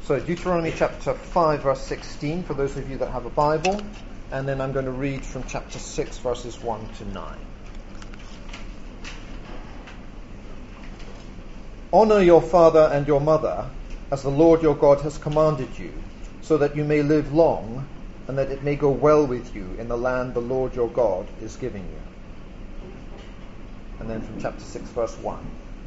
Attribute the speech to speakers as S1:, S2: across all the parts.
S1: So Deuteronomy chapter 5 verse 16 for those of you that have a Bible, and then I'm going to read from chapter 6 verses 1 to 9. Honor your father and your mother as the Lord your God has commanded you, so that you may live long and that it may go well with you in the land the Lord your God is giving you. And then from chapter 6 verse 1.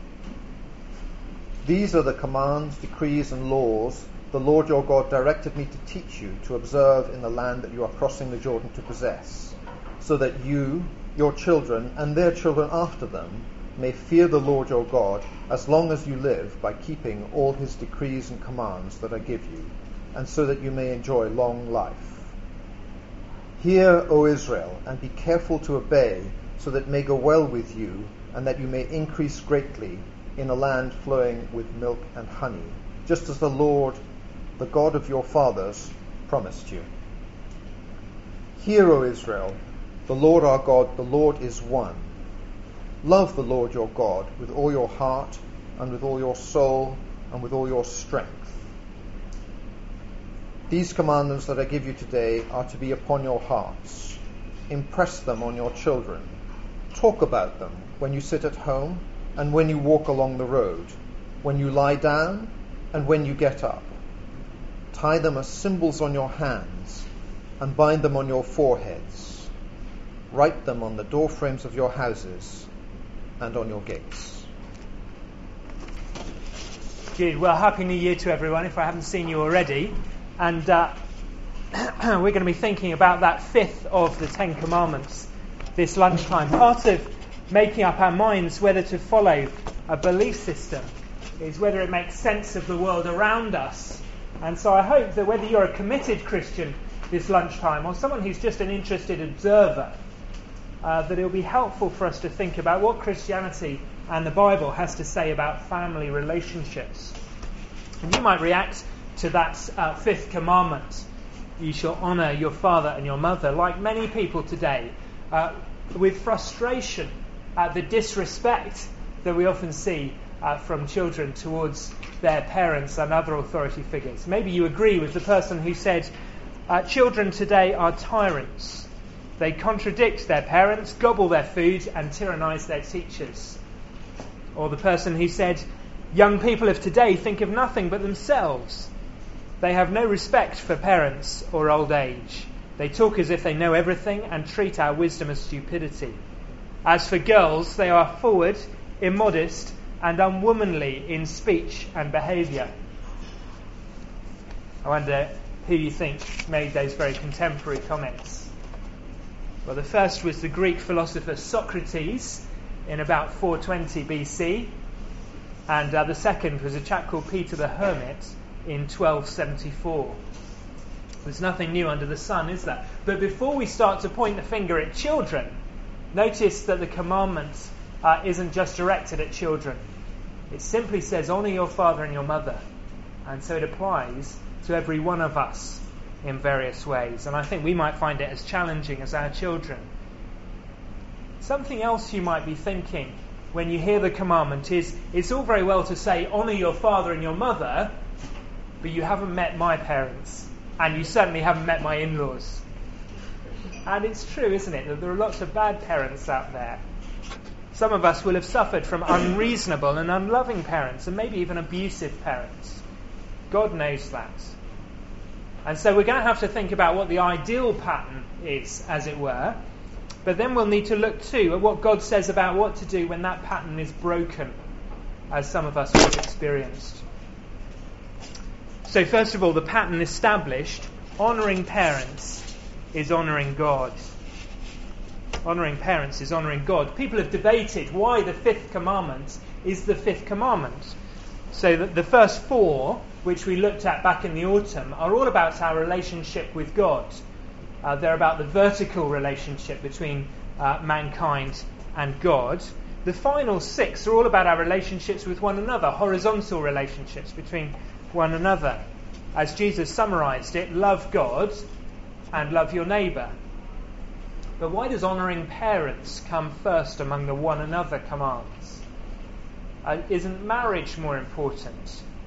S1: These are the commands, decrees and laws the Lord your God directed me to teach you to observe in the land that you are crossing the Jordan to possess, so that you, your children, and their children after them may fear the Lord your God as long as you live by keeping all his decrees and commands that I give you, and so that you may enjoy long life. Hear, O Israel, and be careful to obey, so that it may go well with you, and that you may increase greatly in a land flowing with milk and honey, just as the Lord, the God of your fathers, promised you. Hear, O Israel, the Lord our God, the Lord is one. Love the Lord your God with all your heart and with all your soul and with all your strength. These commandments that I give you today are to be upon your hearts. Impress them on your children. Talk about them when you sit at home and when you walk along the road, when you lie down and when you get up. Tie them as symbols on your hands and bind them on your foreheads. Write them on the doorframes of your houses and on your gates.
S2: Good. Well, Happy New Year to everyone, if I haven't seen you already. And we're going to be thinking about that fifth of the Ten Commandments this lunchtime. Part of making up our minds whether to follow a belief system is whether it makes sense of the world around us. And so I hope that whether you're a committed Christian this lunchtime or someone who's just an interested observer, that it will be helpful for us to think about what Christianity and the Bible has to say about family relationships. And you might react to that fifth commandment, you shall honour your father and your mother, like many people today, with frustration at the disrespect that we often see from children towards their parents and other authority figures. Maybe you agree with the person who said, children today are tyrants. They contradict their parents, gobble their food, and tyrannise their teachers. Or the person who said, young people of today think of nothing but themselves. They have no respect for parents or old age. They talk as if they know everything and treat our wisdom as stupidity. As for girls, they are forward, immodest, and unwomanly in speech and behaviour. I wonder who you think made those very contemporary comments. Well, the first was the Greek philosopher Socrates in about 420 BC, and the second was a chap called Peter the Hermit in 1274. There's nothing new under the sun, is there? But before we start to point the finger at children, notice that the commandment isn't just directed at children. It simply says, honour your father and your mother. And so it applies to every one of us in various ways. And I think we might find it as challenging as our children. Something else you might be thinking when you hear the commandment is, it's all very well to say, honour your father and your mother, but you haven't met my parents, and you certainly haven't met my in-laws. And it's true, isn't it, that there are lots of bad parents out there. Some of us will have suffered from unreasonable and unloving parents, and maybe even abusive parents. God knows that. And so we're going to have to think about what the ideal pattern is, as it were. But then we'll need to look too at what God says about what to do when that pattern is broken, as some of us have experienced. So first of all, the pattern established, honouring parents is honouring God. Honouring parents is honouring God. People have debated why the fifth commandment is the fifth commandment. So that the first four, which we looked at back in the autumn, are all about our relationship with God. They're about the vertical relationship between mankind and God. The final six are all about our relationships with one another, horizontal relationships between one another. As Jesus summarised it, love God and love your neighbour. But why does honouring parents come first among the one another commands? Isn't marriage more important?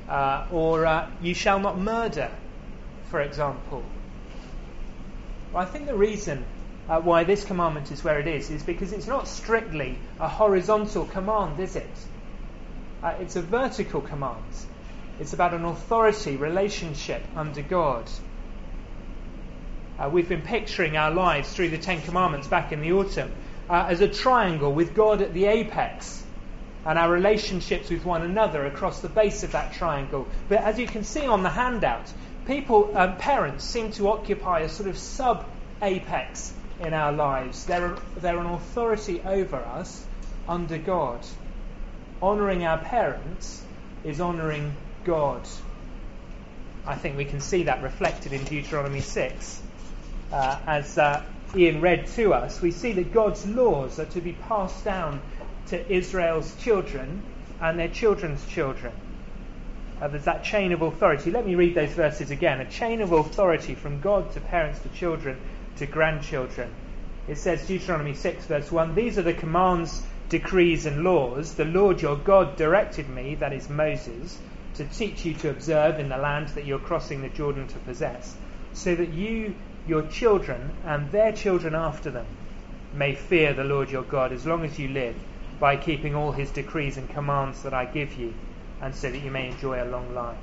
S2: or you shall not murder, for example. Well, I think the reason why this commandment is where it is because it's not strictly a horizontal command, is it? It's a vertical command. It's about an authority relationship under God. We've been picturing our lives through the Ten Commandments back in the autumn as a triangle with God at the apex and our relationships with one another across the base of that triangle. But as you can see on the handout, parents seem to occupy a sort of sub-apex in our lives. They're an authority over us under God. Honouring our parents is honouring God. I think we can see that reflected in Deuteronomy 6. As Ian read to us, we see that God's laws are to be passed down to Israel's children and their children's children. There's that chain of authority. Let me read those verses again. A chain of authority from God to parents to children to grandchildren. It says, Deuteronomy 6 verse 1, "These are the commands, decrees and laws the Lord your God directed me," that is Moses, "to teach you to observe in the land that you're crossing the Jordan to possess, so that you, your children, and their children after them may fear the Lord your God as long as you live, by keeping all his decrees and commands that I give you, and so that you may enjoy a long life."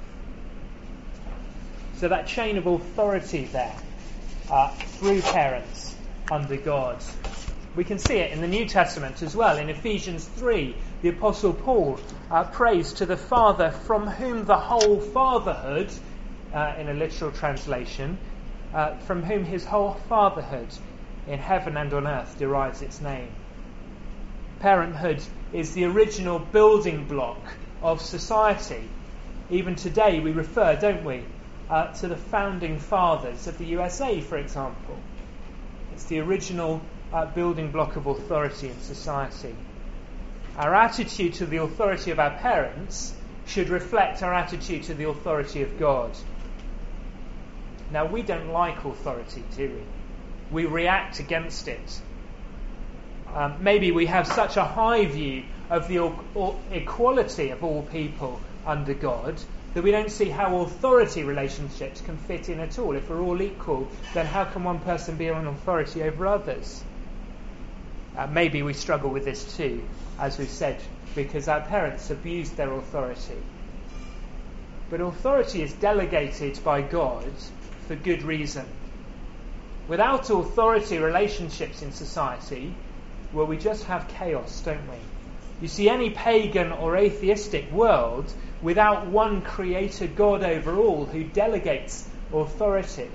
S2: So that chain of authority there, through parents under God. We can see it in the New Testament as well. In Ephesians 3, the Apostle Paul prays to the Father from whom the whole fatherhood, in a literal translation, from whom his whole fatherhood in heaven and on earth derives its name. Parenthood is the original building block of society. Even today we refer, don't we, to the founding fathers of the USA, for example. It's the original building block of authority in society. Our attitude to the authority of our parents should reflect our attitude to the authority of God. Now, we don't like authority, do we? We react against it. Maybe we have such a high view of the equality of all people under God that we don't see how authority relationships can fit in at all. If we're all equal, then how can one person be an authority over others? Maybe we struggle with this too, as we've said, because our parents abused their authority. But authority is delegated by God for good reason. Without authority relationships in society, well, we just have chaos, don't we? You see, any pagan or atheistic world without one creator God over all who delegates authority,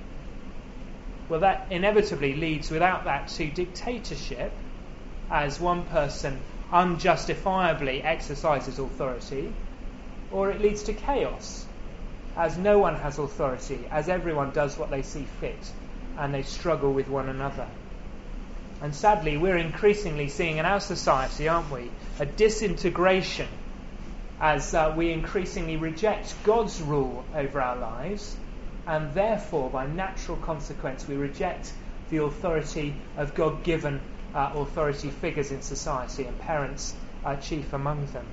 S2: well, that inevitably leads, without that, to dictatorship, as one person unjustifiably exercises authority, or it leads to chaos, as no one has authority, as everyone does what they see fit, and they struggle with one another. And sadly, we're increasingly seeing in our society, aren't we, a disintegration as we increasingly reject God's rule over our lives, and therefore, by natural consequence, we reject the authority of God-given authority figures in society, and parents are chief among them.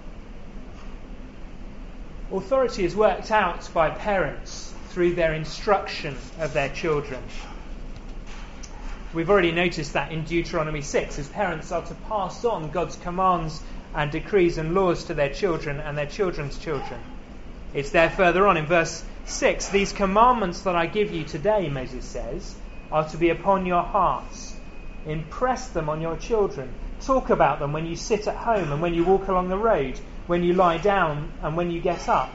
S2: Authority is worked out by parents through their instruction of their children. We've already noticed that in Deuteronomy 6, as parents are to pass on God's commands and decrees and laws to their children and their children's children. It's there further on in verse 6, "These commandments that I give you today," Moses says, "are to be upon your hearts. Impress them on your children. Talk about them when you sit at home and when you walk along the road, when you lie down and when you get up."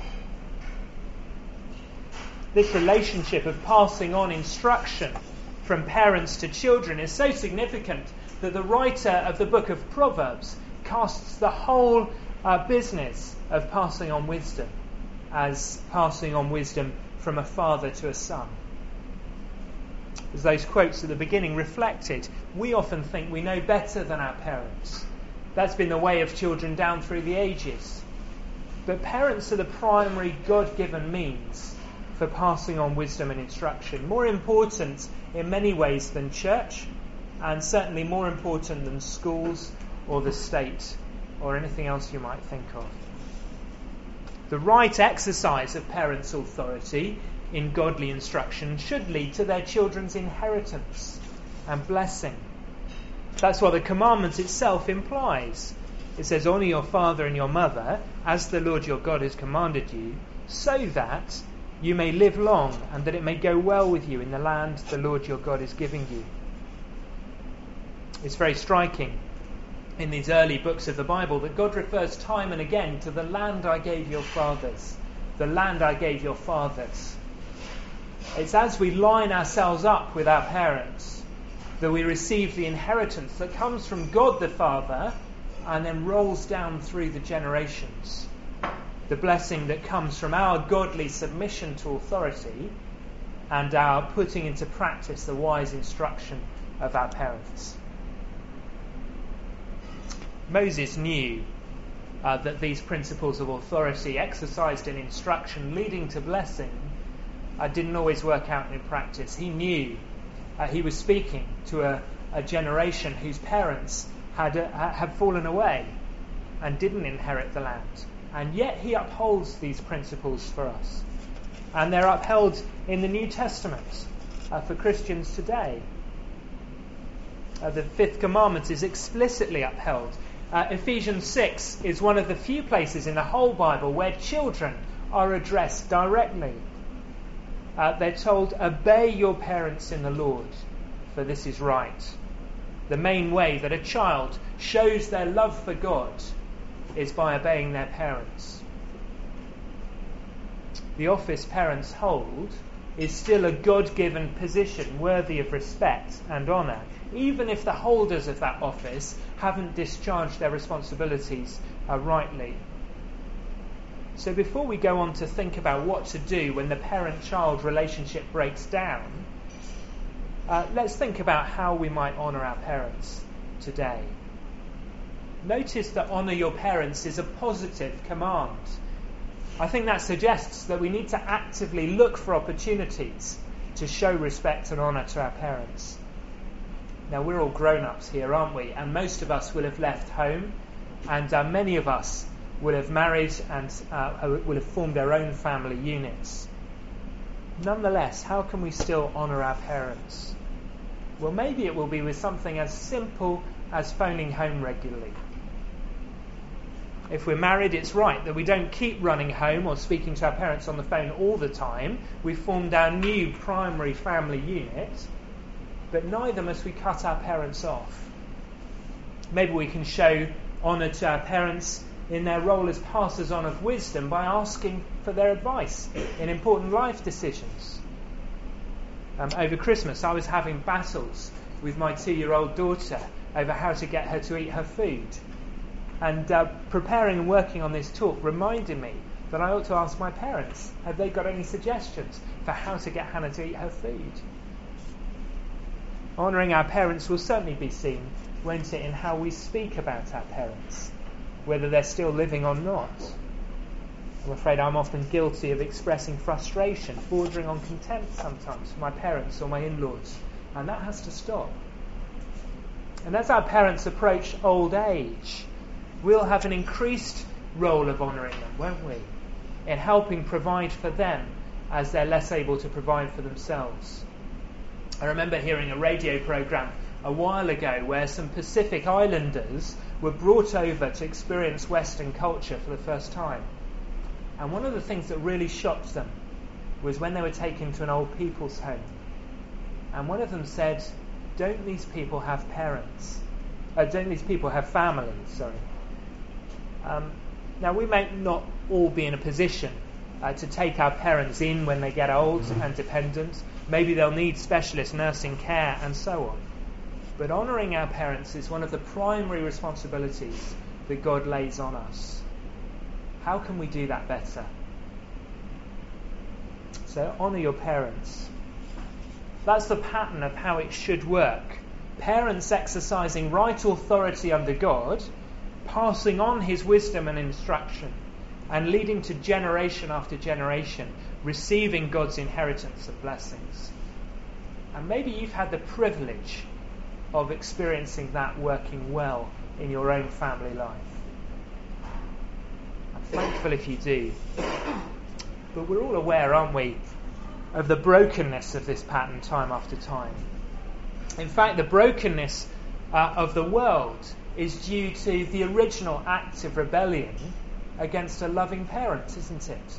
S2: This relationship of passing on instruction from parents to children is so significant that the writer of the book of Proverbs casts the whole business of passing on wisdom as passing on wisdom from a father to a son. As those quotes at the beginning reflected, we often think we know better than our parents. That's been the way of children down through the ages. But parents are the primary God-given means for passing on wisdom and instruction, more important in many ways than church, and certainly more important than schools or the state or anything else you might think of. The right exercise of parents' authority in godly instruction should lead to their children's inheritance and blessing. That's what the commandment itself implies. It says, honour your father and your mother, as the Lord your God has commanded you, so that you may live long and that it may go well with you in the land the Lord your God is giving you. It's very striking in these early books of the Bible that God refers time and again to the land I gave your fathers. The land I gave your fathers. It's as we line ourselves up with our parents that we receive the inheritance that comes from God the Father and then rolls down through the generations. The blessing that comes from our godly submission to authority and our putting into practice the wise instruction of our parents. Moses knew that these principles of authority exercised in instruction leading to blessing didn't always work out in practice. He knew he was speaking to a generation whose parents had fallen away and didn't inherit the land. And yet he upholds these principles for us. And they're upheld in the New Testament for Christians today. The fifth commandment is explicitly upheld. Ephesians 6 is one of the few places in the whole Bible where children are addressed directly. They're told, obey your parents in the Lord, for this is right. The main way that a child shows their love for God is by obeying their parents. The office parents hold is still a God-given position worthy of respect and honour, even if the holders of that office haven't discharged their responsibilities rightly. So before we go on to think about what to do when the parent-child relationship breaks down, let's think about how we might honour our parents today. Notice that honour your parents is a positive command. I think that suggests that we need to actively look for opportunities to show respect and honour to our parents. Now, we're all grown-ups here, aren't we? And most of us will have left home, and many of us will have married and will have formed their own family units. Nonetheless, how can we still honour our parents? Well, maybe it will be with something as simple as phoning home regularly. If we're married, it's right that we don't keep running home or speaking to our parents on the phone all the time. We've formed our new primary family unit, but neither must we cut our parents off. Maybe we can show honour to our parents in their role as passers on of wisdom by asking for their advice in important life decisions. Over Christmas, I was having battles with my 2-year-old daughter over how to get her to eat her food. And preparing and working on this talk reminded me that I ought to ask my parents, have they got any suggestions for how to get Hannah to eat her food? Honouring our parents will certainly be seen, won't it, in how we speak about our parents, whether they're still living or not. I'm afraid I'm often guilty of expressing frustration, bordering on contempt sometimes for my parents or my in-laws, and that has to stop. And as our parents approach old age, we'll have an increased role of honouring them, won't we? In helping provide for them as they're less able to provide for themselves. I remember hearing a radio programme a while ago where some Pacific Islanders were brought over to experience Western culture for the first time. And one of the things that really shocked them was when they were taken to an old people's home. And one of them said, don't these people have parents? Don't these people have families? Sorry. Now, we may not all be in a position to take our parents in when they get old and dependent. Maybe they'll need specialist nursing care and so on. But honouring our parents is one of the primary responsibilities that God lays on us. How can we do that better? So, honour your parents. That's the pattern of how it should work. Parents exercising right authority under God, passing on his wisdom and instruction, and leading to generation after generation receiving God's inheritance and blessings. And maybe you've had the privilege of experiencing that working well in your own family life. And Thankful if you do. But we're all aware, aren't we, of the brokenness of this pattern time after time. In fact, the brokenness of the world is due to the original act of rebellion against a loving parent, isn't it?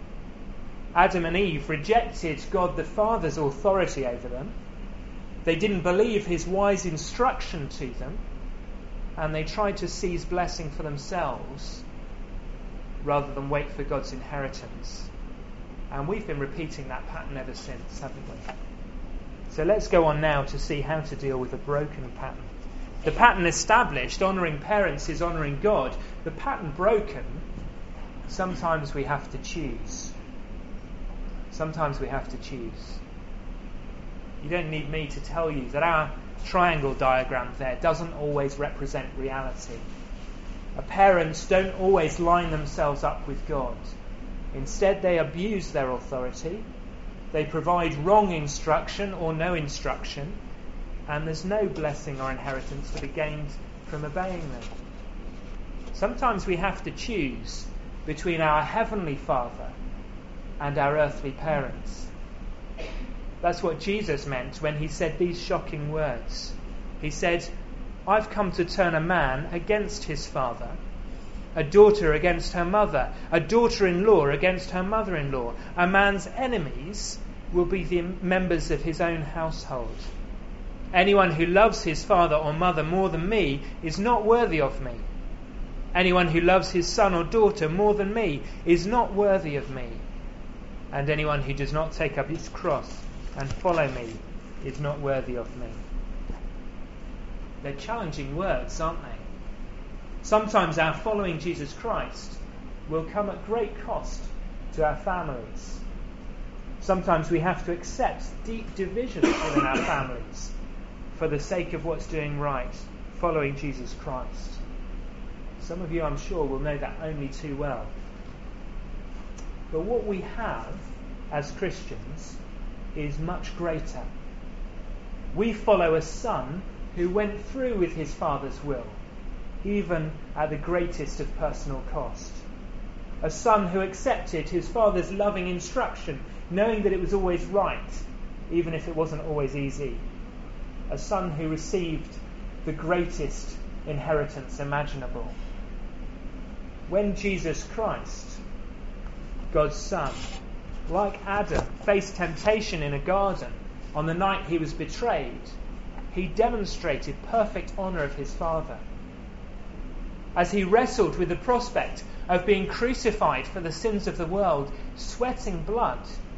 S2: Adam and Eve rejected God the Father's authority over them. They didn't believe his wise instruction to them, and they tried to seize blessing for themselves rather than wait for God's inheritance. And we've been repeating that pattern ever since, haven't we? So let's go on now to see how to deal with a broken pattern. The pattern established, honouring parents, is honouring God. The pattern broken, sometimes we have to choose. Sometimes we have to choose. You don't need me to tell you that our triangle diagram there doesn't always represent reality. Our parents don't always line themselves up with God. Instead, they abuse their authority. They provide wrong instruction or no instruction, and there's no blessing or inheritance to be gained from obeying them. Sometimes we have to choose between our heavenly Father and our earthly parents. That's what Jesus meant when he said these shocking words. He said, "I've come to turn a man against his father, a daughter against her mother, a daughter-in-law against her mother-in-law. A man's enemies will be the members of his own household. Anyone who loves his father or mother more than me is not worthy of me. Anyone who loves his son or daughter more than me is not worthy of me. And anyone who does not take up his cross and follow me is not worthy of me." They're challenging words, aren't they? Sometimes our following Jesus Christ will come at great cost to our families. Sometimes we have to accept deep divisions within our families for the sake of what's doing right, following Jesus Christ. Some of you, I'm sure, will know that only too well. But what we have as Christians is much greater. We follow a son who went through with his Father's will, even at the greatest of personal cost. A son who accepted his Father's loving instruction, knowing that it was always right, even if it wasn't always easy. A son who received the greatest inheritance imaginable. When Jesus Christ, God's Son, like Adam, faced temptation in a garden on the night he was betrayed, he demonstrated perfect honour of his Father. As he wrestled with the prospect of being crucified for the sins of the world, sweating blood,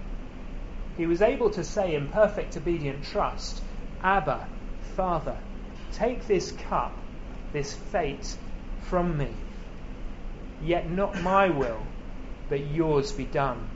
S2: he was able to say in perfect obedient trust, "Abba, Father, take this cup, this fate from me. Yet not my will, but yours be done."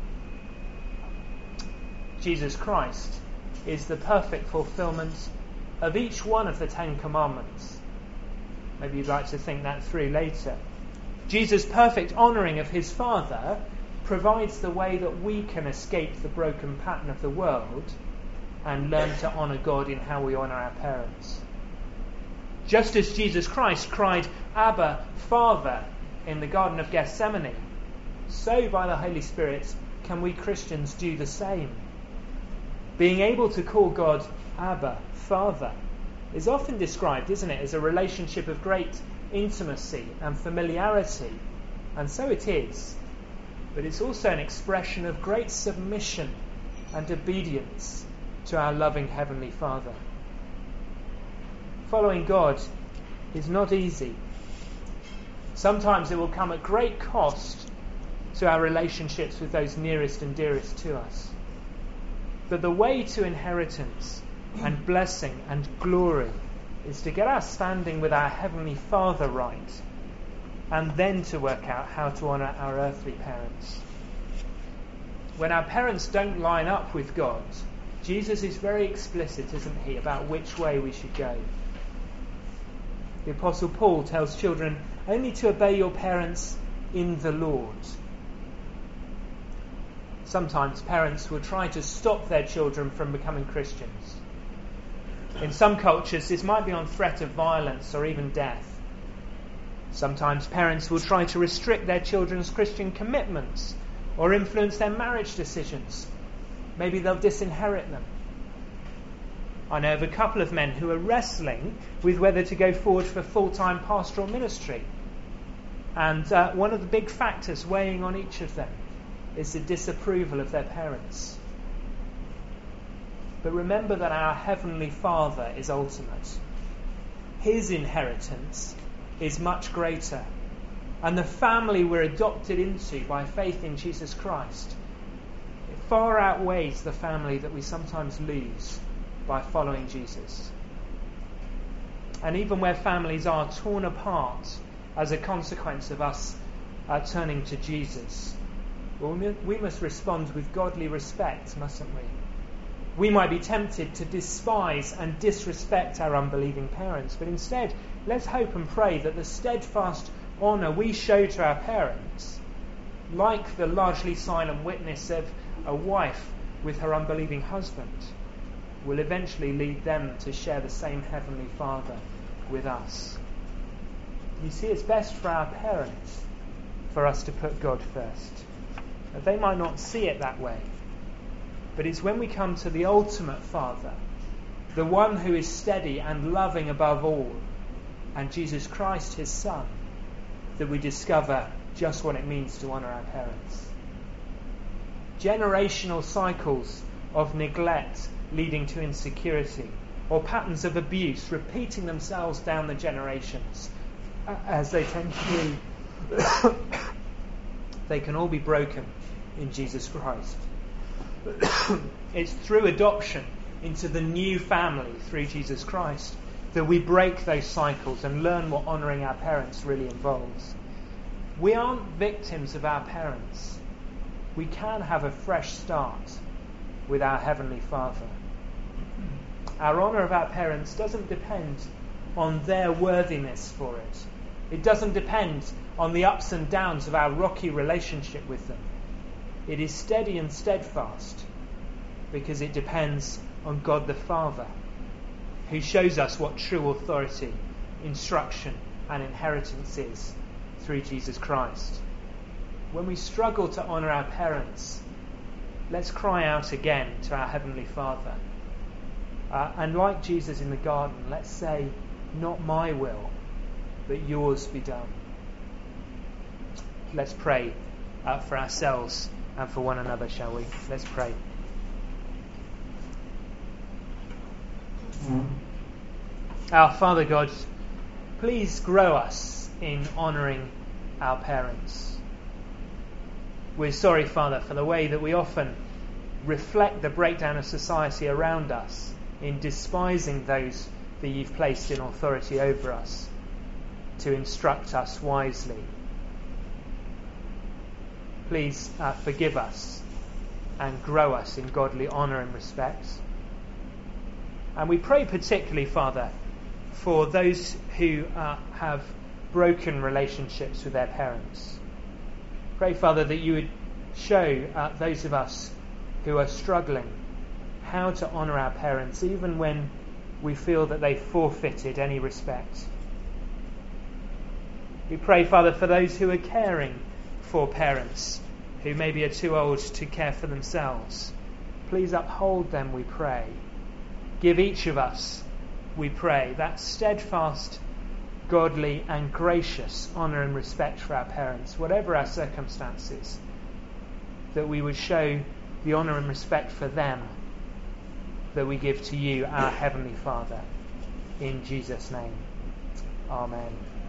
S2: Jesus Christ is the perfect fulfilment of each one of the Ten Commandments. Maybe you'd like to think that through later. Jesus' perfect honouring of his Father provides the way that we can escape the broken pattern of the world and learn to honour God in how we honour our parents. Just as Jesus Christ cried, "Abba, Father," in the Garden of Gethsemane, so by the Holy Spirit can we Christians do the same. Being able to call God Abba, Father, is often described, isn't it, as a relationship of great intimacy and familiarity. And so it is. But it's also an expression of great submission and obedience to our loving Heavenly Father. Following God is not easy. Sometimes it will come at great cost to our relationships with those nearest and dearest to us. But the way to inheritance and blessing and glory is to get our standing with our Heavenly Father right, and then to work out how to honour our earthly parents. When our parents don't line up with God, Jesus is very explicit, isn't he, about which way we should go. The Apostle Paul tells children only to obey your parents in the Lord. Sometimes parents will try to stop their children from becoming Christians. In some cultures, this might be on threat of violence or even death. Sometimes parents will try to restrict their children's Christian commitments or influence their marriage decisions. Maybe they'll disinherit them. I know of a couple of men who are wrestling with whether to go forward for full-time pastoral ministry. And one of the big factors weighing on each of them is the disapproval of their parents. But remember that our Heavenly Father is ultimate. His inheritance is much greater. And the family we're adopted into by faith in Jesus Christ, it far outweighs the family that we sometimes lose by following Jesus. And even where families are torn apart as a consequence of us turning to Jesus, well, we must respond with godly respect, mustn't we? We might be tempted to despise and disrespect our unbelieving parents, but instead, let's hope and pray that the steadfast honour we show to our parents, like the largely silent witness of a wife with her unbelieving husband, will eventually lead them to share the same Heavenly Father with us. You see, it's best for our parents for us to put God first. Now, they might not see it that way, but it's when we come to the ultimate Father, the one who is steady and loving above all, and Jesus Christ, his Son, that we discover just what it means to honour our parents. Generational cycles of neglect leading to insecurity, or patterns of abuse repeating themselves down the generations, as they tend to do, they can all be broken in Jesus Christ. It's through adoption into the new family through Jesus Christ that we break those cycles and learn what honouring our parents really involves. We aren't victims of our parents. We can have a fresh start with our Heavenly Father. Our honour of our parents doesn't depend on their worthiness for it. It doesn't depend on the ups and downs of our rocky relationship with them. It is steady and steadfast because it depends on God the Father, who shows us what true authority, instruction and inheritance is through Jesus Christ. When we struggle to honour our parents, let's cry out again to our Heavenly Father. And like Jesus in the garden, let's say, not my will, but yours be done. Let's pray for ourselves and for one another, shall we? Let's pray. Our Father God, please grow us in honouring our parents. We're sorry, Father, for the way that we often reflect the breakdown of society around us in despising those that you've placed in authority over us to instruct us wisely. Please forgive us and grow us in godly honour and respect. And we pray particularly, Father, for those who have broken relationships with their parents. Pray, Father, that you would show those of us who are struggling how to honour our parents, even when we feel that they've forfeited any respect. We pray, Father, for those who are caring for parents who maybe are too old to care for themselves. Please uphold them, we pray. Give each of us, we pray, that steadfast, godly and gracious honour and respect for our parents, whatever our circumstances, that we would show the honour and respect for them that we give to you, our Heavenly Father. In Jesus' name. Amen.